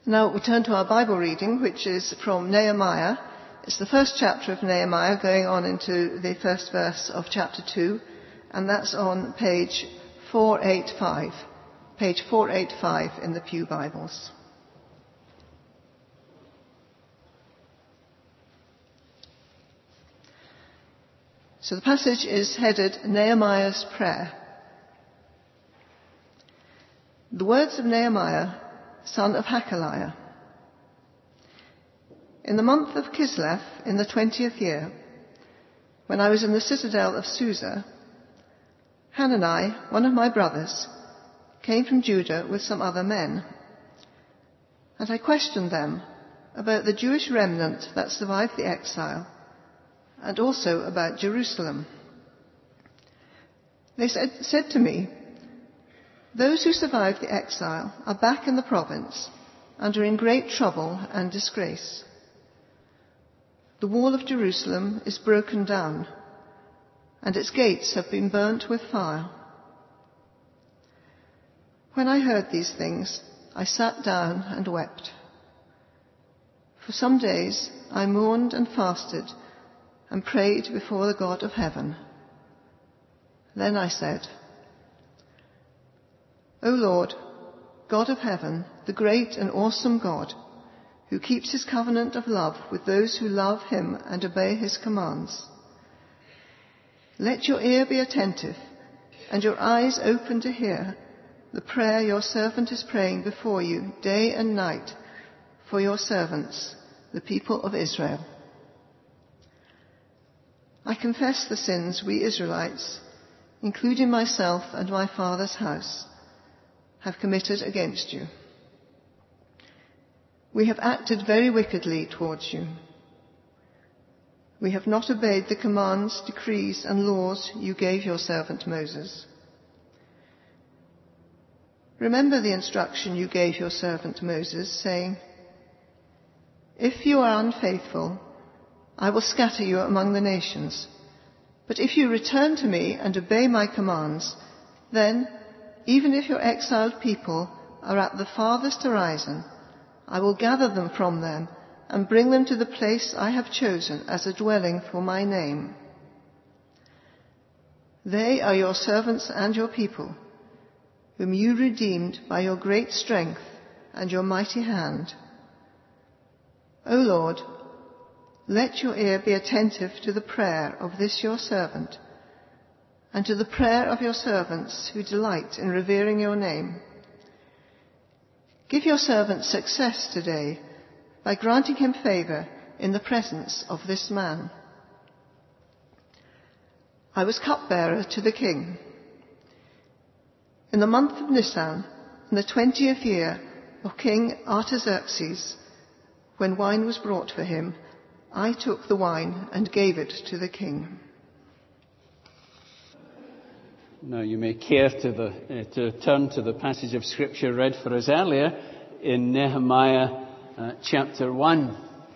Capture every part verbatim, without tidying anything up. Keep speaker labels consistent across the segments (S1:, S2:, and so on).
S1: Now we turn to our Bible reading, which is from Nehemiah. It's the first chapter of Nehemiah, going on into the first verse of chapter two, and that's on page four eighty-five. Page four eighty-five in the Pew Bibles. So the passage is headed Nehemiah's Prayer. The words of Nehemiah, son of Hakaliah. In the month of Kislev, in the twentieth year, when I was in the citadel of Susa, Hanani, one of my brothers, came from Judah with some other men. And I questioned them about the Jewish remnant that survived the exile, and also about Jerusalem. They said, said to me, "Those who survived the exile are back in the province and are in great trouble and disgrace. The wall of Jerusalem is broken down, and its gates have been burnt with fire." When I heard these things, I sat down and wept. For some days I mourned and fasted and prayed before the God of heaven. Then I said, "O Lord, God of heaven, the great and awesome God, who keeps his covenant of love with those who love him and obey his commands, let your ear be attentive and your eyes open to hear the prayer your servant is praying before you day and night for your servants, the people of Israel. I confess the sins we Israelites, including myself and my father's house, have committed against you. We have acted very wickedly towards you. We have not obeyed the commands, decrees, and laws you gave your servant Moses. Remember the instruction you gave your servant Moses, saying, 'If you are unfaithful, I will scatter you among the nations. But if you return to me and obey my commands, then, even if your exiled people are at the farthest horizon, I will gather them from them and bring them to the place I have chosen as a dwelling for my name. They are your servants and your people, whom you redeemed by your great strength and your mighty hand. O Lord, let your ear be attentive to the prayer of this your servant, and to the prayer of your servants who delight in revering your name. Give your servant success today by granting him favour in the presence of this man.' I was cupbearer to the king. In the month of Nisan, in the twentieth year of King Artaxerxes, when wine was brought for him, I took the wine and gave it to the king."
S2: Now you may care to, the, uh, to turn to the passage of Scripture read for us earlier in Nehemiah uh, chapter one.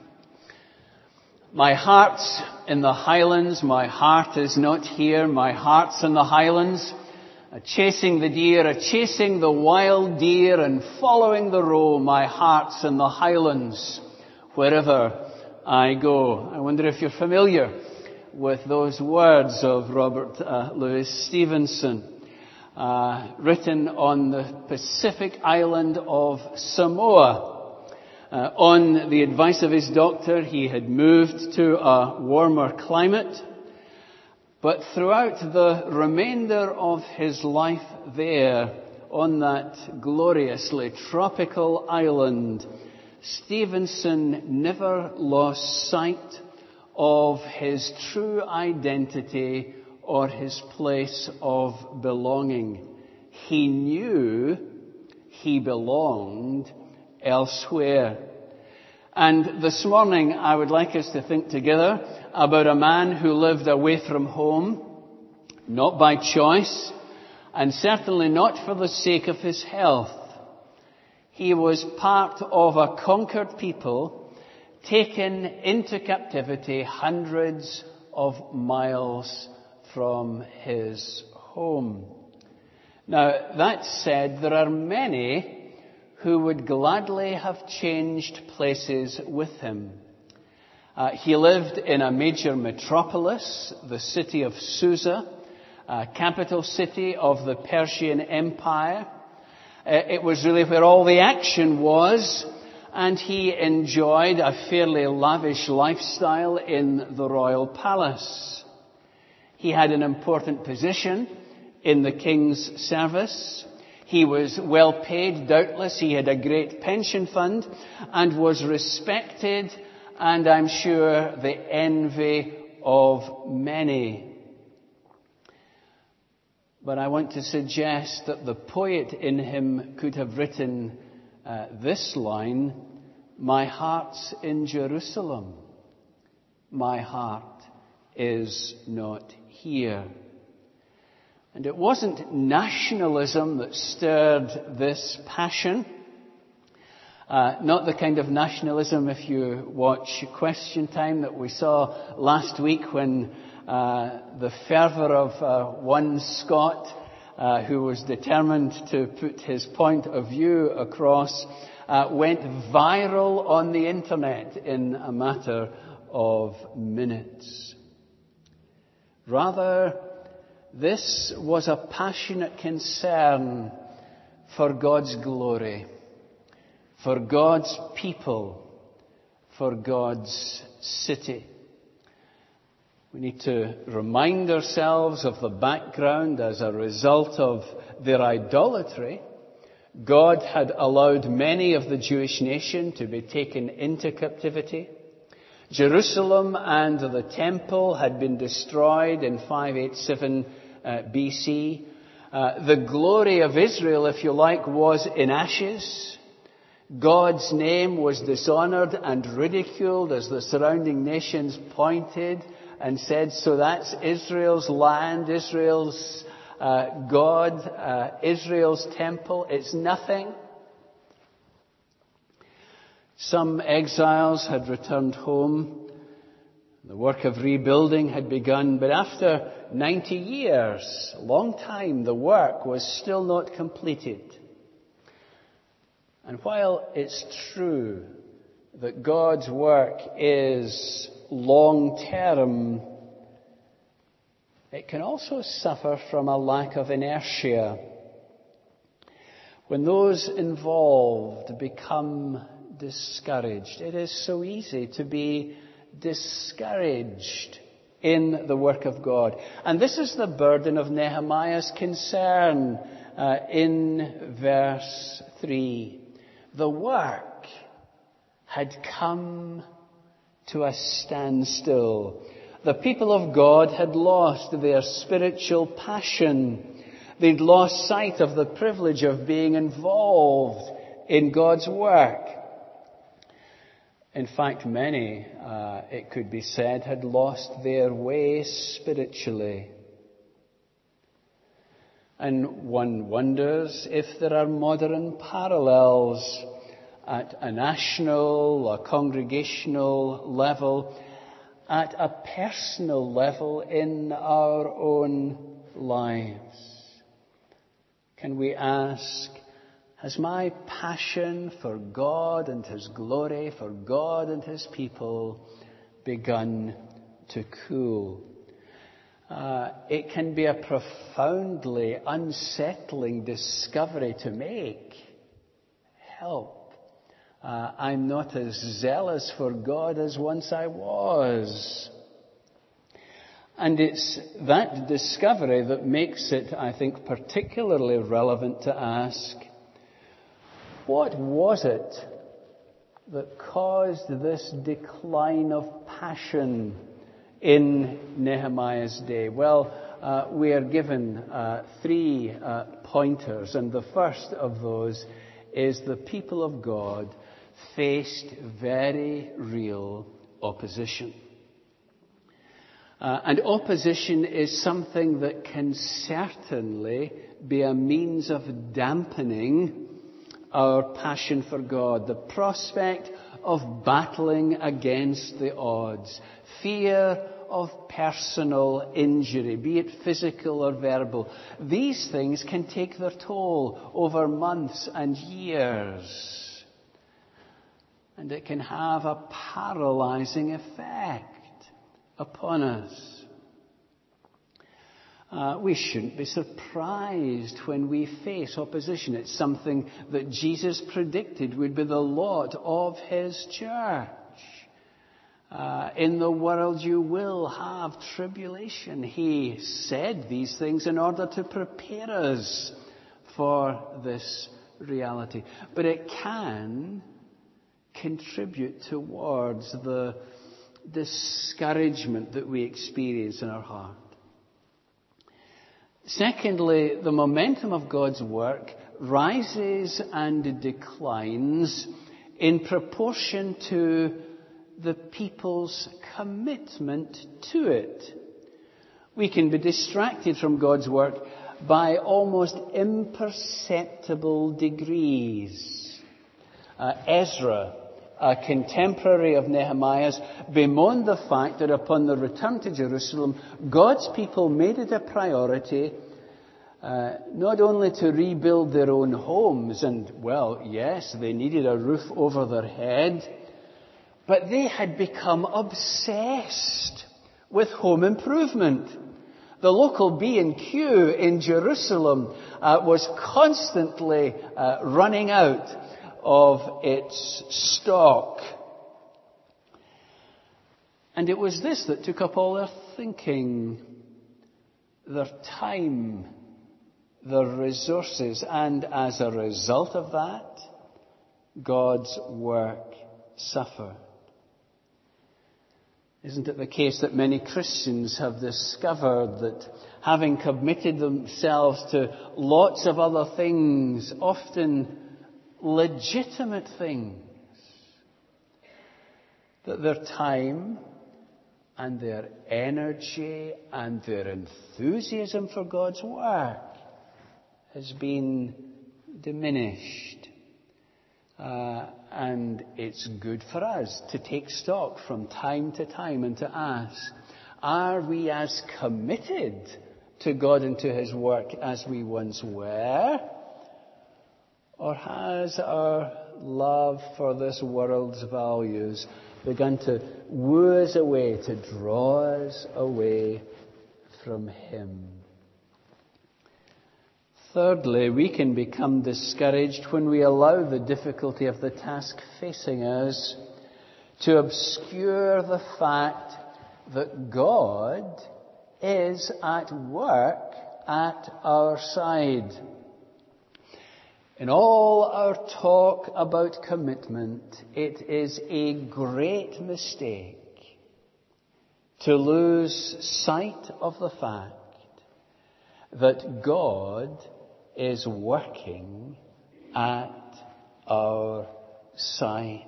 S2: "My heart's in the highlands, my heart is not here, my heart's in the highlands, a chasing the deer, a chasing the wild deer and following the roe, my heart's in the highlands, wherever I go." I wonder if you're familiar with those words of Robert uh, Louis Stevenson, uh, written on the Pacific island of Samoa. Uh, on the advice of his doctor, he had moved to a warmer climate, but throughout the remainder of his life there, on that gloriously tropical island, Stevenson never lost sight of his true identity or his place of belonging. He knew he belonged elsewhere. And this morning I would like us to think together about a man who lived away from home, not by choice, and certainly not for the sake of his health. He was part of a conquered people taken into captivity hundreds of miles from his home. Now, that said, there are many who would gladly have changed places with him. Uh, he lived in a major metropolis, the city of Susa, uh, capital city of the Persian Empire. Uh, it was really where all the action was, and he enjoyed a fairly lavish lifestyle in the royal palace. He had an important position in the king's service. He was well paid, doubtless. He had a great pension fund and was respected, and I'm sure the envy of many. But I want to suggest that the poet in him could have written uh, this line, "My heart's in Jerusalem. My heart is not here." And it wasn't nationalism that stirred this passion. Uh, not the kind of nationalism, if you watch Question Time, that we saw last week when uh, the fervour of uh, one Scot uh, who was determined to put his point of view across uh, went viral on the internet in a matter of minutes. Rather, this was a passionate concern for God's glory, for God's people, for God's city. We need to remind ourselves of the background. As a result of their idolatry, God had allowed many of the Jewish nation to be taken into captivity. Jerusalem and the temple had been destroyed in five eighty-seven uh, B C. Uh, the glory of Israel, if you like, was in ashes. God's name was dishonoured and ridiculed as the surrounding nations pointed and said, so that's Israel's land, Israel's uh, God, uh, Israel's temple. It's nothing. Some exiles had returned home. The work of rebuilding had begun, but after ninety years, a long time, the work was still not completed. And while it's true that God's work is long-term, it can also suffer from a lack of inertia. When those involved become discouraged, it is so easy to be discouraged in the work of God. And this is the burden of Nehemiah's concern uh, in verse three. The work had come to a standstill. The people of God had lost their spiritual passion. They'd lost sight of the privilege of being involved in God's work. In fact, many, uh, it could be said, had lost their way spiritually. And one wonders if there are modern parallels at a national, a congregational level, at a personal level in our own lives. Can we ask, has my passion for God and His glory, for God and His people, begun to cool? Uh, it can be a profoundly unsettling discovery to make. Help. Uh, I'm not as zealous for God as once I was. And it's that discovery that makes it, I think, particularly relevant to ask, what was it that caused this decline of passion in Nehemiah's day? Well, uh, we are given uh, three uh, pointers, and the first of those is the people of God faced very real opposition. Uh, and opposition is something that can certainly be a means of dampening our passion for God. The prospect of battling against the odds. Fear of personal injury, be it physical or verbal. These things can take their toll over months and years. And it can have a paralyzing effect upon us. Uh, we shouldn't be surprised when we face opposition. It's something that Jesus predicted would be the lot of his church. Uh, in the world you will have tribulation. He said these things in order to prepare us for this reality. But it can contribute towards the discouragement that we experience in our heart. Secondly, the momentum of God's work rises and declines in proportion to the people's commitment to it. We can be distracted from God's work by almost imperceptible degrees. Uh, Ezra, a contemporary of Nehemiah's, bemoaned the fact that upon the return to Jerusalem, God's people made it a priority uh, not only to rebuild their own homes, and, well, yes, they needed a roof over their head, but they had become obsessed with home improvement. The local B and Q in Jerusalem uh, was constantly uh, running out of its stock. And it was this that took up all their thinking, their time, their resources, and as a result of that, God's work suffered. Isn't it the case that many Christians have discovered that having committed themselves to lots of other things, often legitimate things, that their time and their energy and their enthusiasm for God's work has been diminished? Uh, and it's good for us to take stock from time to time and to ask, are we as committed to God and to his work as we once were? Or has our love for this world's values begun to woo us away, to draw us away from him? Thirdly, we can become discouraged when we allow the difficulty of the task facing us to obscure the fact that God is at work at our side. In all our talk about commitment, it is a great mistake to lose sight of the fact that God is working at our side.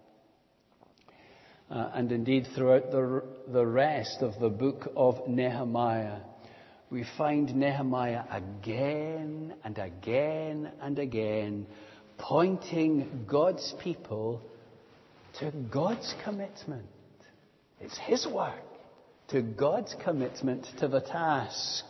S2: Uh, and indeed, throughout the, the rest of the book of Nehemiah, we find Nehemiah again and again and again pointing God's people to God's commitment. It's his work, to God's commitment to the task.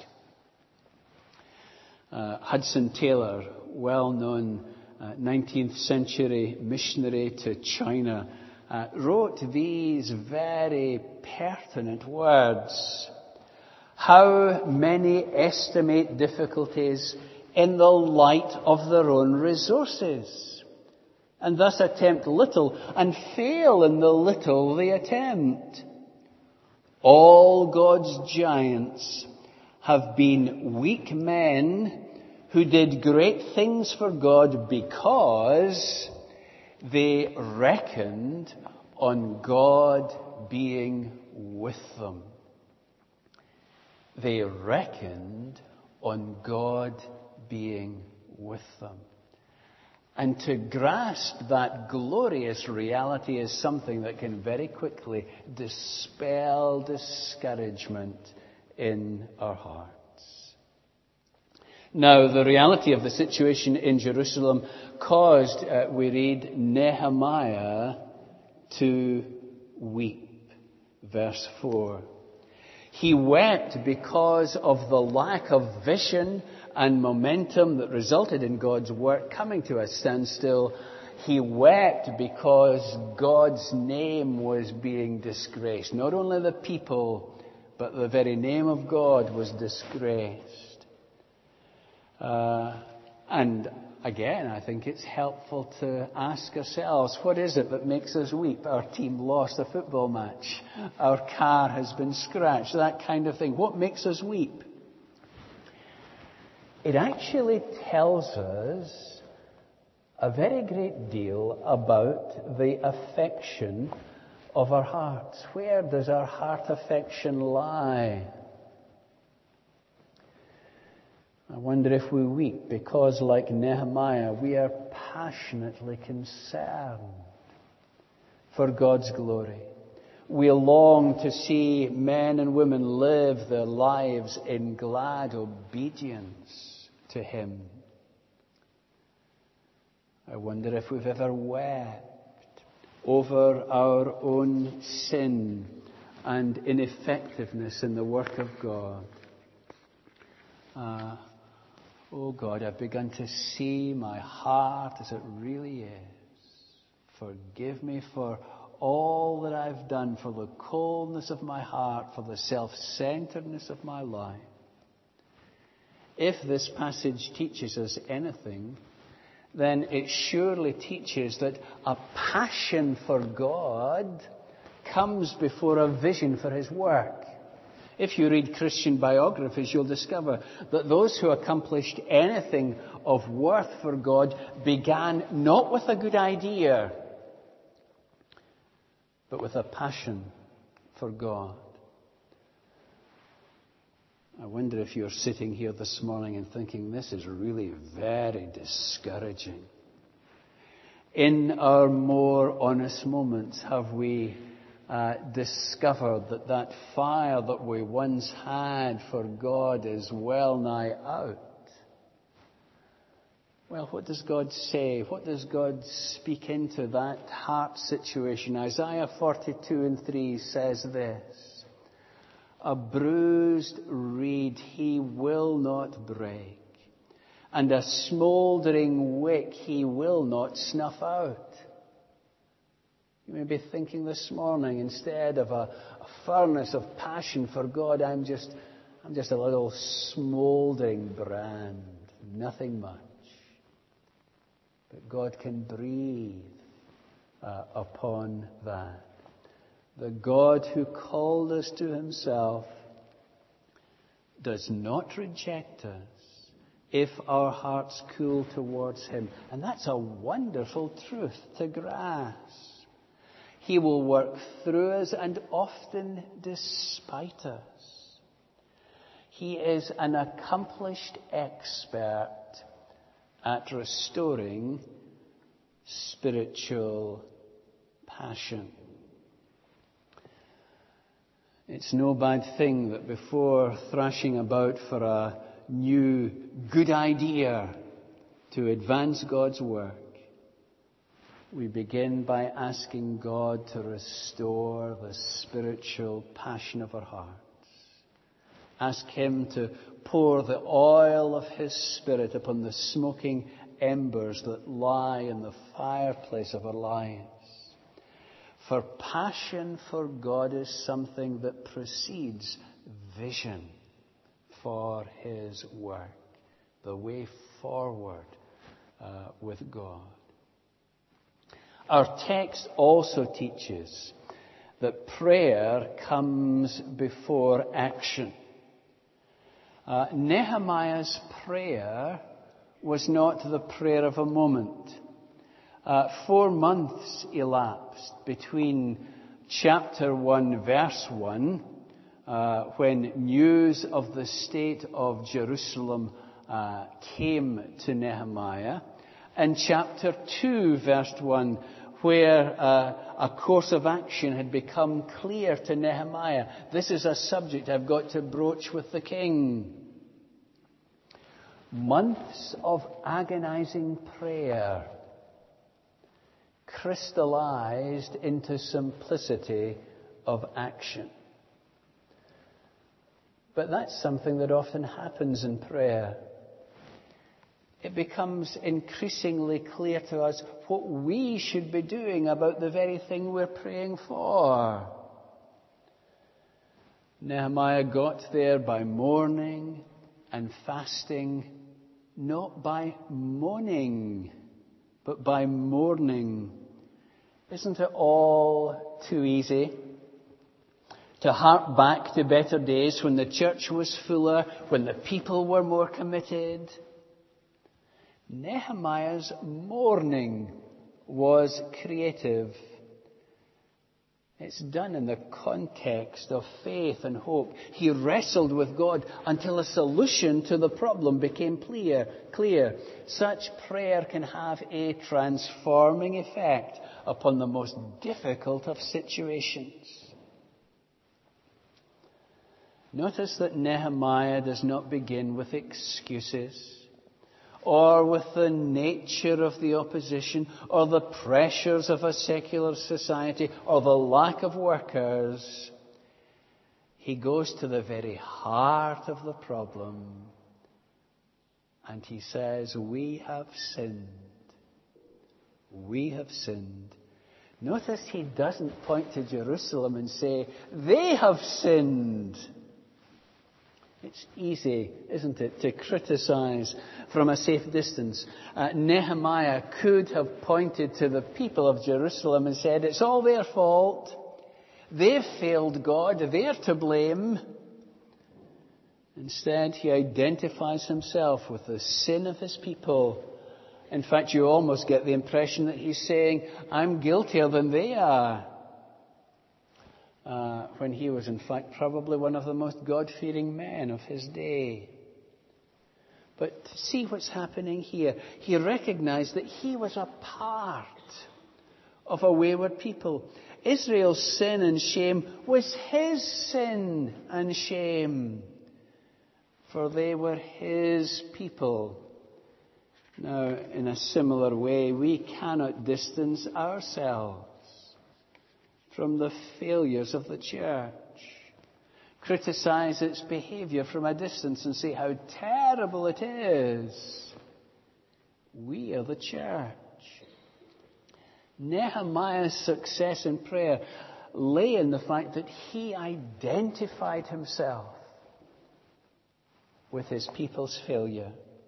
S2: Uh, Hudson Taylor, well-known uh, nineteenth century missionary to China, uh, wrote these very pertinent words. How many estimate difficulties in the light of their own resources, and thus attempt little and fail in the little they attempt. All God's giants have been weak men who did great things for God because they reckoned on God being with them. They reckoned on God being with them. And to grasp that glorious reality is something that can very quickly dispel discouragement in our hearts. Now, the reality of the situation in Jerusalem caused, uh, we read, Nehemiah to weep. Verse four. He wept because of the lack of vision and momentum that resulted in God's work coming to a standstill. He wept because God's name was being disgraced. Not only the people, but the very name of God was disgraced. Uh, and again, I think it's helpful to ask ourselves, what is it that makes us weep? Our team lost a football match. Our car has been scratched. That kind of thing. What makes us weep? It actually tells us a very great deal about the affection of our hearts. Where does our heart affection lie? I wonder if we weep because, like Nehemiah, we are passionately concerned for God's glory. We long to see men and women live their lives in glad obedience to Him. I wonder if we've ever wept over our own sin and ineffectiveness in the work of God. Uh, oh God, I've begun to see my heart as it really is. Forgive me for all that I've done, for the coldness of my heart, for the self-centeredness of my life. If this passage teaches us anything, then it surely teaches that a passion for God comes before a vision for His work. If you read Christian biographies, you'll discover that those who accomplished anything of worth for God began not with a good idea, but with a passion for God. I wonder if you're sitting here this morning and thinking, this is really very discouraging. In our more honest moments, have we uh, discovered that that fire that we once had for God is well nigh out? Well, what does God say? What does God speak into that heart situation? Isaiah forty-two and three says this: a bruised reed He will not break, and a smouldering wick He will not snuff out. You may be thinking this morning, instead of a, a furnace of passion for God, I'm just, I'm just a little smouldering brand, nothing much. But God can breathe uh, upon that. The God who called us to Himself does not reject us if our hearts cool towards Him. And that's a wonderful truth to grasp. He will work through us and often despite us. He is an accomplished expert at restoring spiritual passion. It's no bad thing that before thrashing about for a new good idea to advance God's work, we begin by asking God to restore the spiritual passion of our hearts. Ask Him to pour the oil of His Spirit upon the smoking embers that lie in the fireplace of our lives. For passion for God is something that precedes vision for His work, the way forward uh, with God. Our text also teaches that prayer comes before action. Uh, Nehemiah's prayer was not the prayer of a moment. Uh, four months elapsed between chapter one, verse one, uh, when news of the state of Jerusalem uh, came to Nehemiah, and chapter two, verse one, where uh, a course of action had become clear to Nehemiah. This is a subject I've got to broach with the king. Months of agonizing prayer crystallized into simplicity of action. But that's something that often happens in prayer. It becomes increasingly clear to us what we should be doing about the very thing we're praying for. Nehemiah got there by mourning and fasting, not by moaning, but by mourning. Isn't it all too easy to hark back to better days when the church was fuller, when the people were more committed? Nehemiah's mourning was creative. It's done in the context of faith and hope. He wrestled with God until a solution to the problem became clear. Clear. Such prayer can have a transforming effect upon the most difficult of situations. Notice that Nehemiah does not begin with excuses, or with the nature of the opposition, or the pressures of a secular society, or the lack of workers. He goes to the very heart of the problem, and he says, we have sinned. We have sinned. Notice he doesn't point to Jerusalem and say, they have sinned. It's easy, isn't it, to criticize from a safe distance. Uh, Nehemiah could have pointed to the people of Jerusalem and said, it's all their fault. They've failed God. They're to blame. Instead, he identifies himself with the sin of his people. In fact, you almost get the impression that he's saying, I'm guiltier than they are. Uh, when he was, in fact, probably one of the most God-fearing men of his day. But see what's happening here. He recognized that he was a part of a wayward people. Israel's sin and shame was his sin and shame, for they were his people. Now, in a similar way, we cannot distance ourselves from the failures of the church. Criticize its behavior from a distance and say how terrible it is. We are the church. Nehemiah's success in prayer lay in the fact that he identified himself with his people's failure.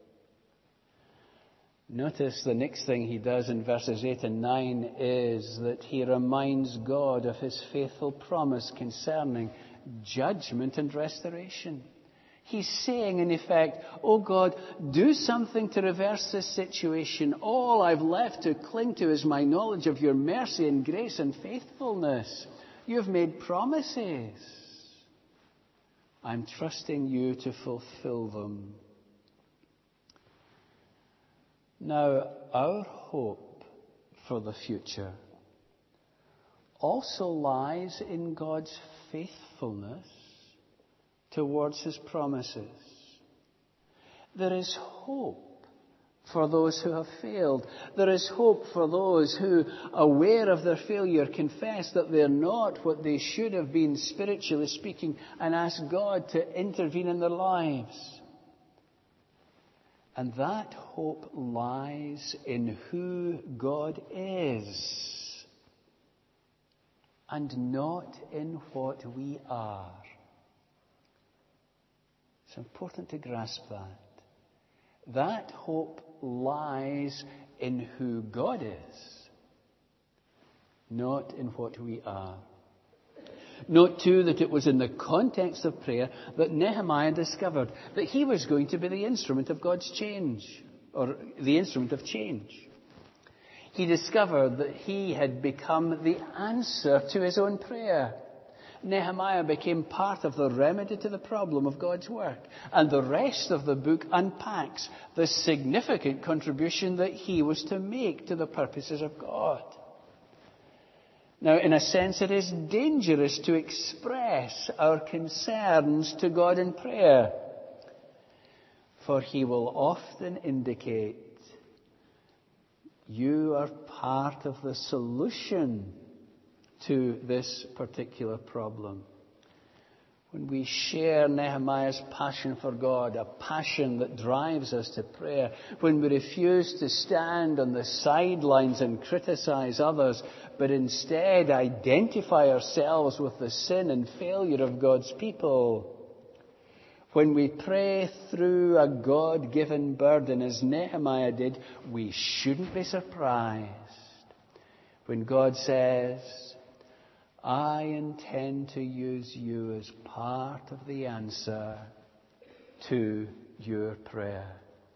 S2: Notice the next thing he does in verses eight and nine is that he reminds God of his faithful promise concerning judgment and restoration. He's saying, in effect, oh God, do something to reverse this situation. All I've left to cling to is my knowledge of your mercy and grace and faithfulness. You've made promises. I'm trusting you to fulfill them. Now, our hope for the future also lies in God's faithfulness towards his promises. There is hope for those who have failed. There is hope for those who, aware of their failure, confess that they're not what they should have been, spiritually speaking, and ask God to intervene in their lives. And that hope lies in who God is, and not in what we are. It's important to grasp that. That hope lies in who God is, not in what we are. Note too that it was in the context of prayer that Nehemiah discovered that he was going to be the instrument of God's change, or the instrument of change. He discovered that he had become the answer to his own prayer. Nehemiah became part of the remedy to the problem of God's work. And the rest of the book unpacks the significant contribution that he was to make to the purposes of God. Now, in a sense, it is dangerous to express our concerns to God in prayer, for he will often indicate, you are part of the solution to this particular problem. when we share Nehemiah's passion for God, a passion that drives us to prayer, when we refuse to stand on the sidelines and criticize others, but instead identify ourselves with the sin and failure of God's people, when we pray through a God-given burden, as Nehemiah did, we shouldn't be surprised when God says, I intend to use you as part of the answer to your prayer.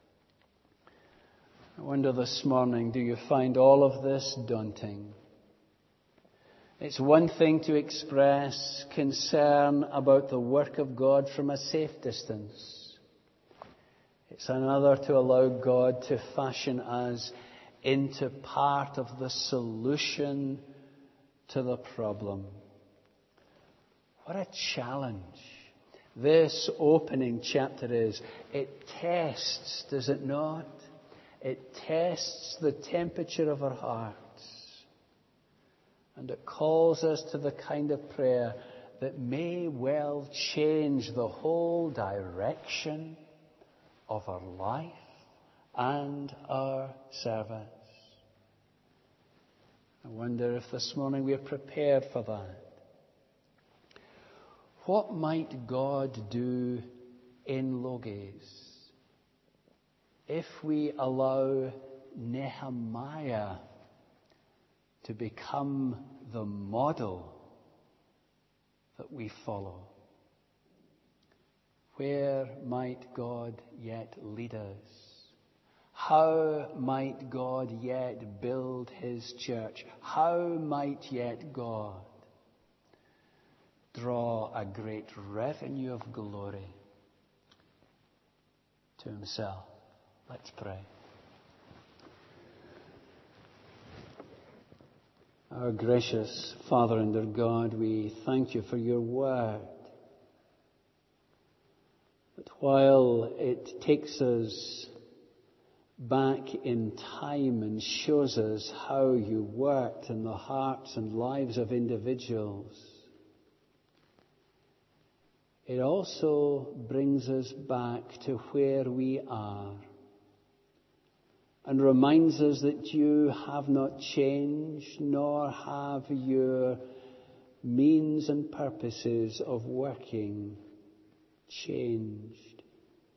S2: I wonder this morning, do you find all of this daunting? It's one thing to express concern about the work of God from a safe distance. It's another to allow God to fashion us into part of the solution to the problem. What a challenge this opening chapter is. It tests, does it not? It tests the temperature of our hearts. And it calls us to the kind of prayer that may well change the whole direction of our life and our service. I wonder if this morning we are prepared for that. What might God do in Logos if we allow Nehemiah to become the model that we follow? Where might God yet lead us? How might God yet build his church? How might yet God draw a great revenue of glory to himself? Let's pray. Our gracious Father and our God, we thank you for your word. That while it takes us back in time and shows us how you worked in the hearts and lives of individuals, it also brings us back to where we are and reminds us that you have not changed, nor have your means and purposes of working changed.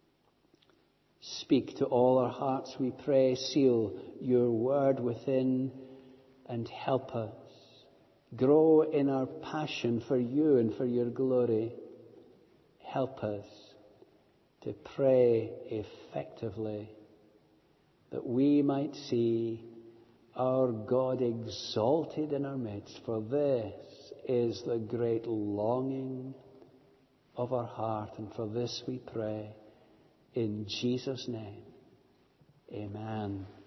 S2: Speak to all our hearts, we pray. Seal your word within and help us grow in our passion for you and for your glory. Help us to pray effectively, that we might see our God exalted in our midst. For this is the great longing of our heart. And for this we pray in Jesus' name. Amen.